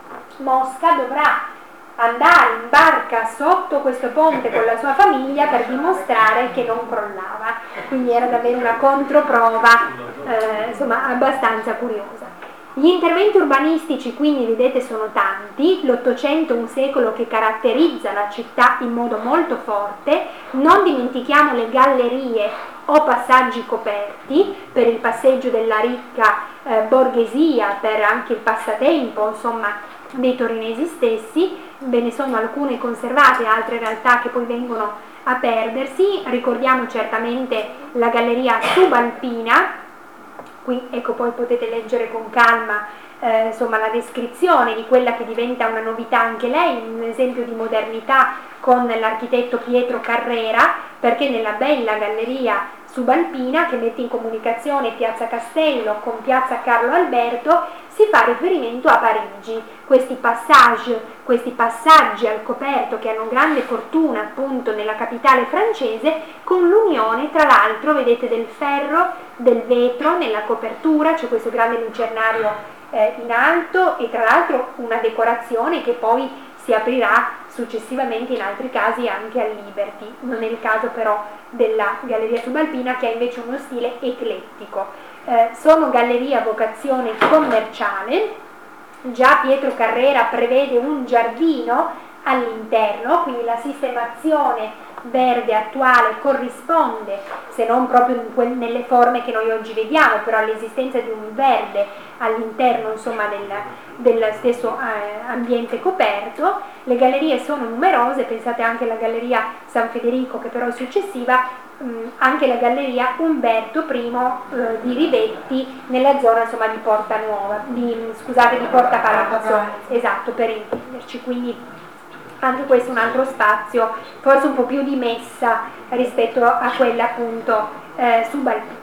[SPEAKER 1] Mosca dovrà andare in barca sotto questo ponte con la sua famiglia per dimostrare che non crollava, quindi era davvero una controprova eh, insomma abbastanza curiosa. Gli interventi urbanistici quindi vedete sono tanti, l'Ottocento è un secolo che caratterizza la città in modo molto forte, non dimentichiamo le gallerie o passaggi coperti per il passeggio della ricca eh, borghesia, per anche il passatempo insomma dei torinesi stessi, ve ne sono alcune conservate, altre realtà che poi vengono a perdersi, ricordiamo certamente la galleria subalpina. Qui ecco poi potete leggere con calma eh, insomma la descrizione di quella che diventa una novità anche lei, un esempio di modernità con l'architetto Pietro Carrera, perché nella bella galleria subalpina che mette in comunicazione Piazza Castello con Piazza Carlo Alberto si fa riferimento a Parigi. Questi passaggi, questi passaggi al coperto che hanno grande fortuna appunto nella capitale francese, con l'unione tra l'altro vedete del ferro, del vetro nella copertura, c'è questo grande lucernario eh, in alto e tra l'altro una decorazione che poi si aprirà successivamente in altri casi anche al Liberty, non è il caso però della Galleria Subalpina che ha invece uno stile eclettico. Eh, sono gallerie a vocazione commerciale, già Pietro Carrera prevede un giardino all'interno, quindi la sistemazione verde attuale corrisponde, se non proprio in quel, nelle forme che noi oggi vediamo, però all'esistenza di un verde all'interno insomma del, del stesso eh, ambiente coperto. Le gallerie sono numerose, pensate anche alla Galleria San Federico che però è successiva, mh, anche la Galleria Umberto primo eh, di Rivetti nella zona insomma di Porta Nuova, di, scusate, di Porta Palazzo, esatto, per intenderci, quindi anche questo è un altro spazio, forse un po' più di messa rispetto a quella appunto eh, subalpina.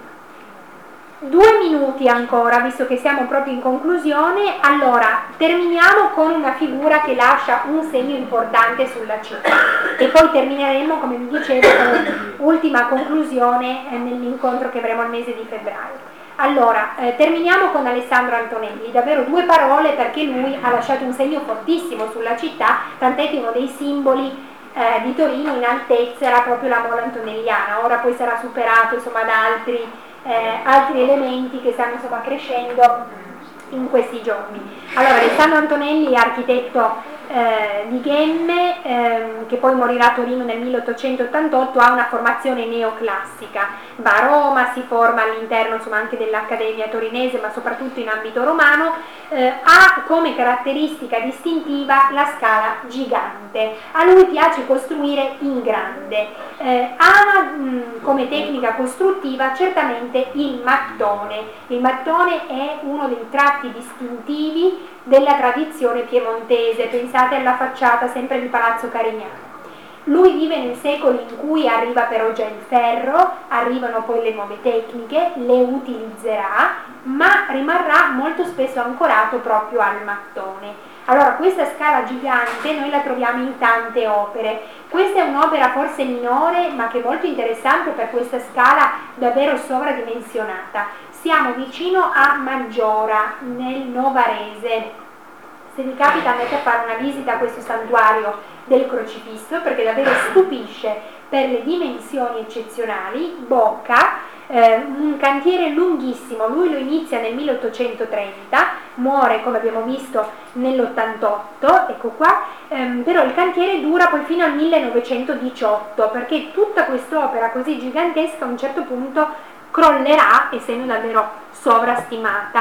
[SPEAKER 1] Due minuti ancora, visto che siamo proprio in conclusione. Allora, terminiamo con una figura che lascia un segno importante sulla città e poi termineremo, come vi dicevo, con l'ultima conclusione eh, nell'incontro che avremo al mese di febbraio. Allora, eh, terminiamo con Alessandro Antonelli, davvero due parole perché lui ha lasciato un segno fortissimo sulla città, tant'è che uno dei simboli eh, di Torino in altezza era proprio la mola antonelliana, ora poi sarà superato insomma da altri, eh, altri elementi che stanno insomma crescendo in questi giorni. Allora, Alessandro Antonelli è architetto eh, di Ghemme, ehm, che poi morirà a Torino nel milleottocentottantotto, ha una formazione neoclassica, va a Roma, si forma all'interno insomma anche dell'Accademia torinese, ma soprattutto in ambito romano, eh, ha come caratteristica distintiva la scala gigante. A lui piace costruire in grande, eh, ama mh, come tecnica costruttiva certamente il mattone. Il mattone è uno dei tratti distintivi della tradizione piemontese, pensate alla facciata sempre di Palazzo Carignano. Lui vive nel secolo in cui arriva però già il ferro, arrivano poi le nuove tecniche, le utilizzerà, ma rimarrà molto spesso ancorato proprio al mattone. Allora, questa scala gigante noi la troviamo in tante opere. Questa è un'opera forse minore, ma che è molto interessante per questa scala davvero sovradimensionata. Siamo vicino a Maggiora, nel Novarese. Se vi capita andate a fare una visita a questo santuario del crocifisso, perché davvero stupisce per le dimensioni eccezionali. Bocca, eh, un cantiere lunghissimo, lui lo inizia nel milleottocentotrenta, muore come abbiamo visto nell'ottantotto, ecco qua, ehm, però il cantiere dura poi fino al millenovecentodiciotto, perché tutta quest'opera così gigantesca a un certo punto crollerà, essendo davvero sovrastimata.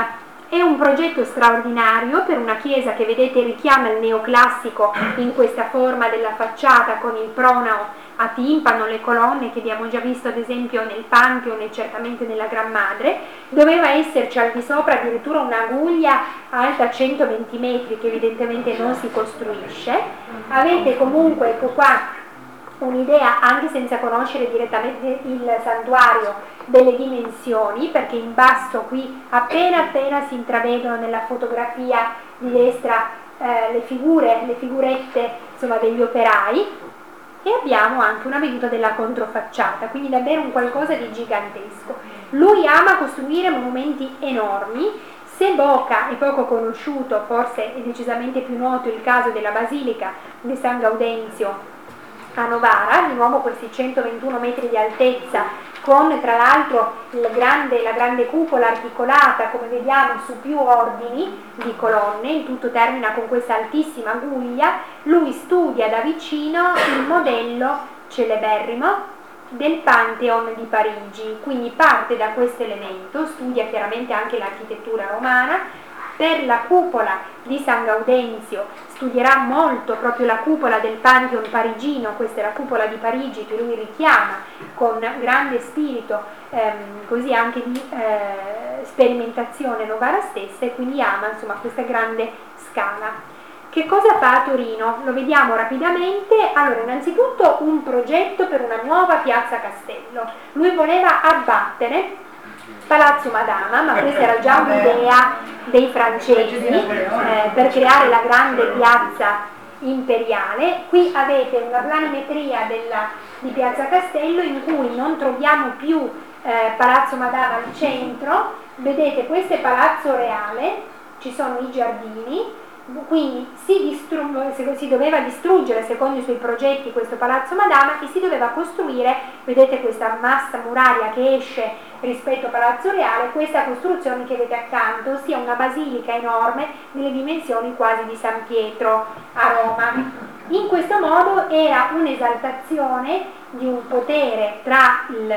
[SPEAKER 1] È un progetto straordinario per una chiesa che vedete richiama il neoclassico in questa forma della facciata con il pronao a timpano, le colonne che abbiamo già visto ad esempio nel Pantheon e certamente nella Gran Madre. Doveva esserci al di sopra addirittura un'aguglia alta centoventi metri che evidentemente non si costruisce. Avete comunque, ecco qua, un'idea, anche senza conoscere direttamente il santuario, delle dimensioni, perché in basso qui appena appena si intravedono nella fotografia di destra eh, le figure, le figurette insomma degli operai, e abbiamo anche una veduta della controfacciata, quindi davvero un qualcosa di gigantesco. Lui ama costruire monumenti enormi. Se Boca è poco conosciuto, forse è decisamente più noto il caso della Basilica di San Gaudenzio a Novara, di nuovo questi centoventuno metri di altezza, con tra l'altro la grande, la grande cupola articolata, come vediamo, su più ordini di colonne. Il tutto termina con questa altissima guglia. Lui studia da vicino il modello celeberrimo del Pantheon di Parigi, quindi parte da questo elemento, studia chiaramente anche l'architettura romana. Per la cupola di San Gaudenzio studierà molto proprio la cupola del Pantheon parigino. Questa è la cupola di Parigi che lui richiama con grande spirito ehm, così anche di eh, sperimentazione Novara stessa, e quindi ama insomma questa grande scala. Che cosa fa a Torino? Lo vediamo rapidamente. Allora, innanzitutto un progetto per una nuova piazza Castello. Lui voleva abbattere Palazzo Madama, ma questa era già un'idea dei francesi eh, per creare la grande piazza imperiale. Qui avete una planimetria della, di piazza Castello in cui non troviamo più eh, Palazzo Madama al centro. Vedete, questo è Palazzo Reale, ci sono i giardini, quindi si, distru- si doveva distruggere secondo i suoi progetti questo Palazzo Madama e si doveva costruire, vedete questa massa muraria che esce rispetto a Palazzo Reale, questa costruzione che vedete accanto, ossia una basilica enorme delle dimensioni quasi di San Pietro a Roma. In questo modo era un'esaltazione di un potere tra il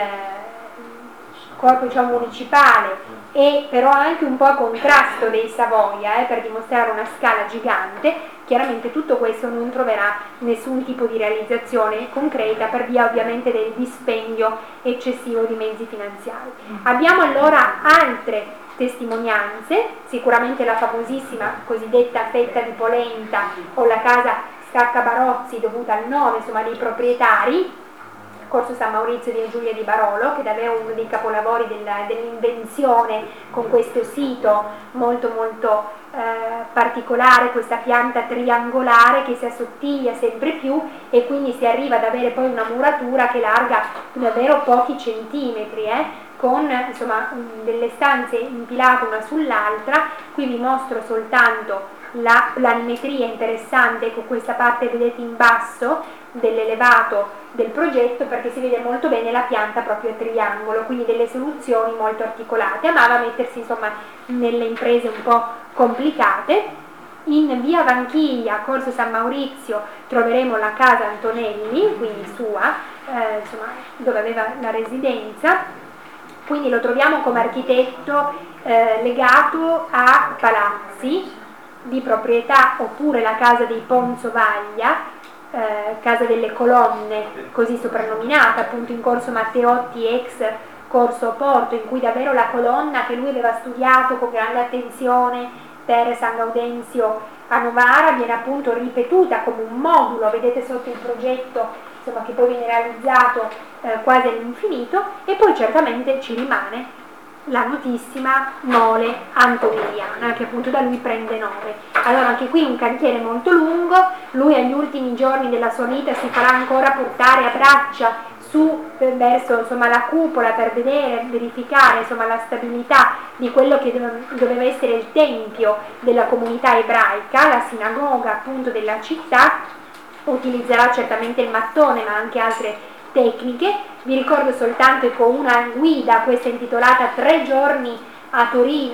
[SPEAKER 1] corpo diciamo, municipale e però anche un po' a contrasto dei Savoia eh, per dimostrare una scala gigante. Chiaramente tutto questo non troverà nessun tipo di realizzazione concreta per via ovviamente del dispendio eccessivo di mezzi finanziari. Abbiamo allora altre testimonianze, sicuramente la famosissima cosiddetta fetta di polenta o la casa Scacca Barozzi dovuta al nome insomma, dei proprietari, Corso San Maurizio di Giulia di Barolo, che è davvero uno dei capolavori della, dell'invenzione con questo sito molto molto eh, particolare, questa pianta triangolare che si assottiglia sempre più e quindi si arriva ad avere poi una muratura che larga davvero pochi centimetri, eh, con insomma delle stanze impilate una sull'altra. Qui vi mostro soltanto la planimetria interessante con questa parte vedete in basso dell'elevato del progetto, perché si vede molto bene la pianta proprio a triangolo, quindi delle soluzioni molto articolate. Amava mettersi insomma nelle imprese un po' complicate. In via Vanchiglia, Corso San Maurizio, troveremo la casa Antonelli, quindi sua, eh, insomma, dove aveva la residenza, quindi lo troviamo come architetto eh, legato a palazzi di proprietà, oppure la casa dei Ponzovaglia, Eh, casa delle colonne, così soprannominata appunto in Corso Matteotti ex Corso Porto, in cui davvero la colonna che lui aveva studiato con grande attenzione per San Gaudenzio a Novara viene appunto ripetuta come un modulo, vedete sotto il progetto insomma, che poi viene realizzato eh, quasi all'infinito. E poi certamente ci rimane la notissima mole antonelliana che appunto da lui prende nome. Allora anche qui un cantiere molto lungo. Lui agli ultimi giorni della sua vita si farà ancora portare a braccia su verso insomma, la cupola per vedere, verificare insomma, la stabilità di quello che doveva essere il tempio della comunità ebraica, la sinagoga appunto della città. Utilizzerà certamente il mattone ma anche altre tecniche. Vi ricordo soltanto con una guida, questa intitolata Tre giorni a Torino,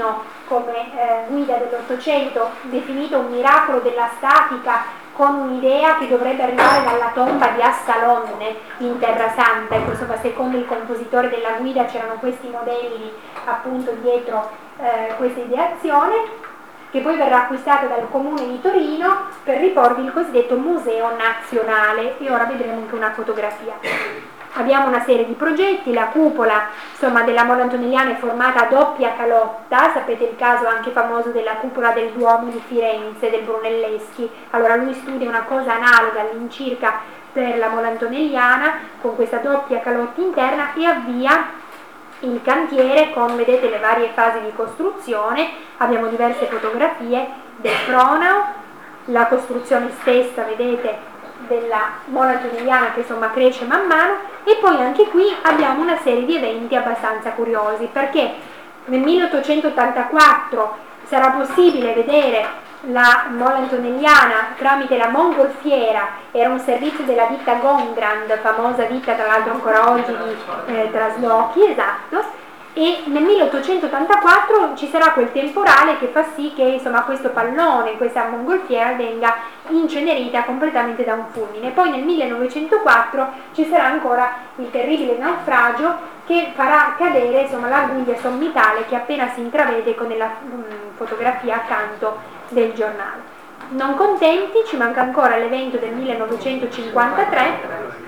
[SPEAKER 1] come eh, guida dell'Ottocento, definito un miracolo della statica, con un'idea che dovrebbe arrivare dalla tomba di Assalonne in Terra Santa. Ecco, insomma, secondo il compositore della guida c'erano questi modelli appunto dietro eh, questa ideazione, che poi verrà acquistata dal Comune di Torino per riporvi il cosiddetto Museo Nazionale, e ora vedremo anche una fotografia. Abbiamo una serie di progetti, la cupola insomma, della Mola Antonelliana è formata a doppia calotta, sapete il caso anche famoso della cupola del Duomo di Firenze, del Brunelleschi. Allora lui studia una cosa analoga all'incirca per la Mola Antonelliana, con questa doppia calotta interna, e avvia il cantiere con, vedete, le varie fasi di costruzione. Abbiamo diverse fotografie del pronao, la costruzione stessa, vedete, della Mola Antonelliana che insomma cresce man mano, e poi anche qui abbiamo una serie di eventi abbastanza curiosi, perché nel milleottocentottantaquattro sarà possibile vedere la Mola Antonelliana tramite la mongolfiera. Era un servizio della ditta Gondrand, famosa ditta tra l'altro ancora oggi di eh, traslochi, esatto. E nel milleottocentottantaquattro ci sarà quel temporale che fa sì che insomma, questo pallone, questa mongolfiera venga incenerita completamente da un fulmine. Poi nel millenovecentoquattro ci sarà ancora il terribile naufragio che farà cadere insomma, l'Arguglia sommitale, che appena si intravede con la um, fotografia accanto del giornale. Non contenti, ci manca ancora l'evento del millenovecentocinquantatré,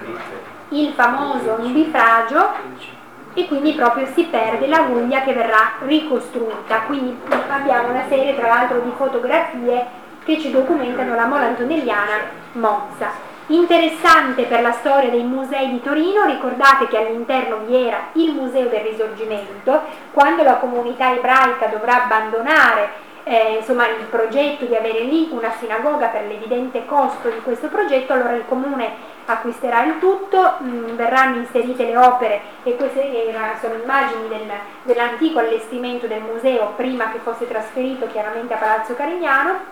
[SPEAKER 1] il famoso nubifragio, e quindi proprio si perde l'Arguglia che verrà ricostruita. Quindi abbiamo una serie tra l'altro di fotografie che ci documentano la Mola Antonelliana mozza. Interessante per la storia dei musei di Torino, ricordate che all'interno vi era il Museo del Risorgimento. Quando la comunità ebraica dovrà abbandonare eh, insomma, il progetto di avere lì una sinagoga per l'evidente costo di questo progetto, allora il comune acquisterà il tutto, mh, verranno inserite le opere, e queste erano, sono immagini del, dell'antico allestimento del museo prima che fosse trasferito chiaramente a Palazzo Carignano,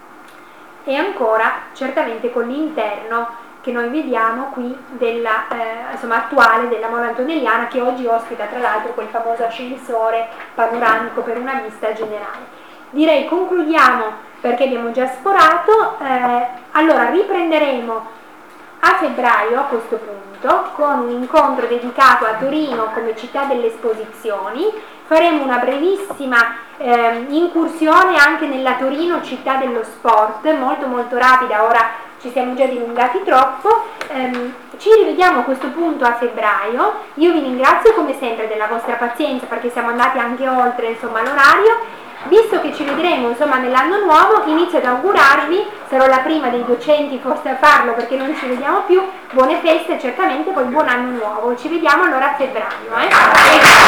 [SPEAKER 1] e ancora certamente con l'interno che noi vediamo qui della, eh, insomma, attuale della Mola Antonelliana, che oggi ospita tra l'altro quel famoso ascensore panoramico per una vista generale. Direi concludiamo perché abbiamo già sforato, eh, allora riprenderemo a febbraio a questo punto con un incontro dedicato a Torino come città delle esposizioni. Faremo una brevissima eh, incursione anche nella Torino città dello sport, molto molto rapida, ora ci siamo già dilungati troppo. Eh, ci rivediamo a questo punto a febbraio. Io vi ringrazio come sempre della vostra pazienza perché siamo andati anche oltre insomma, l'orario. Visto che ci vedremo insomma nell'anno nuovo, inizio ad augurarvi, sarò la prima dei docenti forse a farlo perché non ci vediamo più, buone feste, certamente poi buon anno nuovo. Ci vediamo allora a febbraio. Eh?